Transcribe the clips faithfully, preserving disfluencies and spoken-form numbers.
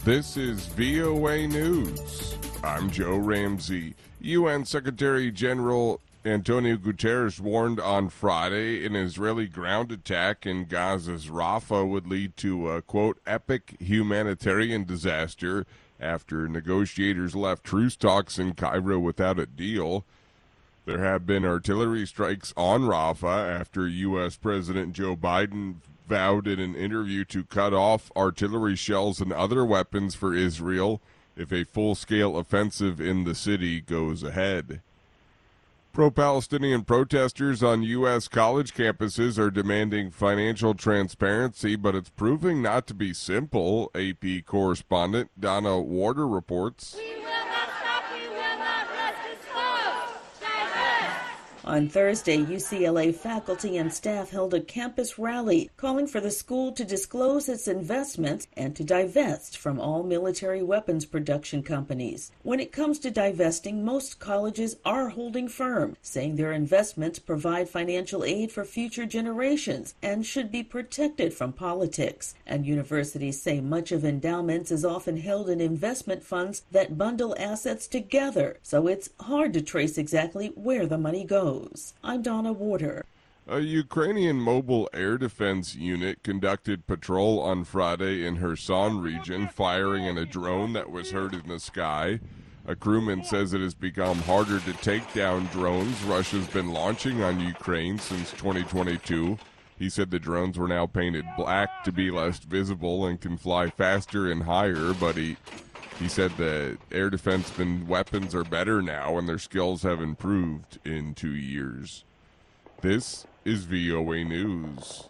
This is V O A News. I'm Joe Ramsey. U N Secretary General Antonio Guterres warned on Friday an Israeli ground attack in Gaza's Rafah would lead to a, quote, epic humanitarian disaster after negotiators left truce talks in Cairo without a deal. There have been artillery strikes on Rafah after U S President Joe Biden vowed in an interview to cut off artillery shells and other weapons for Israel if a full-scale offensive in the city goes ahead. Pro-Palestinian protesters on U S college campuses are demanding financial transparency, but it's proving not to be simple, A P correspondent Donna Warder reports. We will not stop, we will not rest this cause. Divest! On Thursday, U C L A faculty and staff held a campus rally calling for the school to disclose its investments and to divest from all military weapons production companies. When it comes to divesting, most colleges are holding firm, saying their investments provide financial aid for future generations and should be protected from politics. And universities say much of endowments is often held in investment funds that bundle assets together, so it's hard to trace exactly where the money goes. I'm Donna Warder. A Ukrainian mobile air defense unit conducted patrol on Friday in Kherson region, firing in a drone that was heard in the sky. A crewman says it has become harder to take down drones Russia's been launching on Ukraine since twenty twenty-two. He said the drones were now painted black to be less visible and can fly faster and higher, but he He said the air defense weapons are better now and their skills have improved in two years. This is V O A News.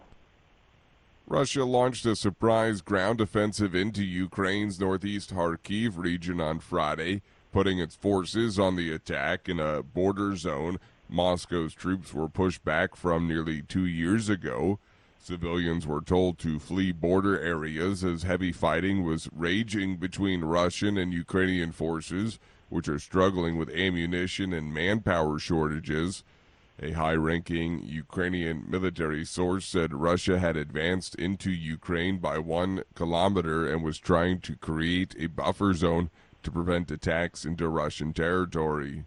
Russia launched a surprise ground offensive into Ukraine's northeast Kharkiv region on Friday, putting its forces on the attack in a border zone Moscow's troops were pushed back from nearly two years ago. Civilians were told to flee border areas as heavy fighting was raging between Russian and Ukrainian forces, which are struggling with ammunition and manpower shortages. A high-ranking Ukrainian military source said Russia had advanced into Ukraine by one kilometer and was trying to create a buffer zone to prevent attacks into Russian territory.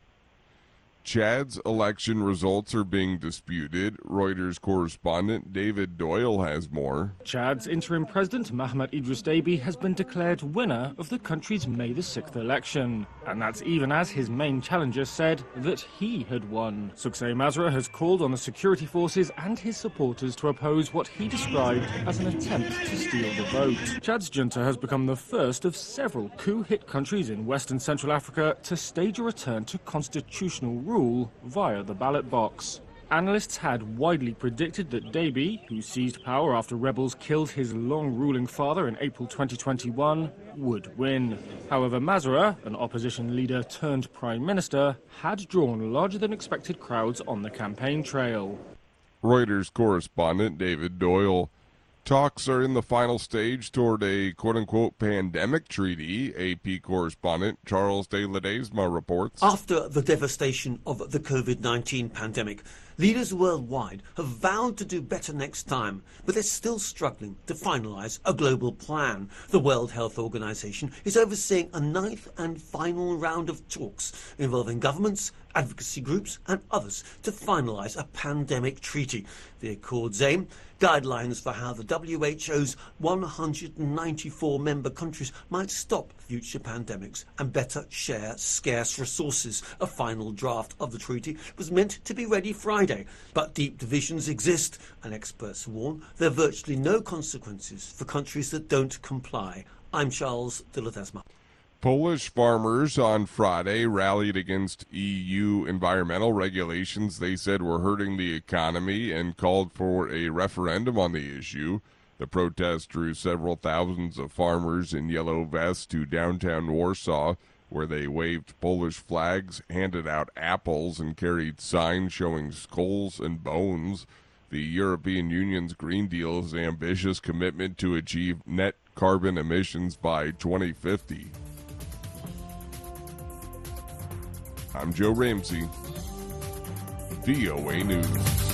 Chad's election results are being disputed. Reuters correspondent David Doyle has more. Chad's interim president, Mahamat Idris Deby, has been declared winner of the country's May the sixth election. And that's even as his main challenger said that he had won. Suksay Masra has called on the security forces and his supporters to oppose what he described as an attempt to steal the vote. Chad's junta has become the first of several coup-hit countries in West and Central Africa to stage a return to constitutional rule via the ballot box. Analysts had widely predicted that Deby, who seized power after rebels killed his long-ruling father in April twenty twenty-one, would win. However, Masra, an opposition leader turned prime minister, had drawn larger-than-expected crowds on the campaign trail. Reuters correspondent David Doyle. Talks are in the final stage toward a quote-unquote pandemic treaty, A P correspondent Charles de Ledesma reports. After the devastation of the COVID nineteen pandemic, leaders worldwide have vowed to do better next time, but they're still struggling to finalize a global plan. The World Health Organization is overseeing a ninth and final round of talks involving governments, advocacy groups and others to finalize a pandemic treaty. The Accord's aim, guidelines for how the W H O's one hundred ninety-four member countries might stop future pandemics and better share scarce resources. A final draft of the treaty was meant to be ready Friday, but deep divisions exist, and experts warn there are virtually no consequences for countries that don't comply. I'm Charles de Ledesma. Polish farmers on Friday rallied against E U environmental regulations they said were hurting the economy and called for a referendum on the issue. The protest drew several thousands of farmers in yellow vests to downtown Warsaw, where they waved Polish flags, handed out apples, and carried signs showing skulls and bones. The European Union's Green Deal's ambitious commitment to achieve net carbon emissions by twenty fifty. I'm Joe Ramsey, V O A News.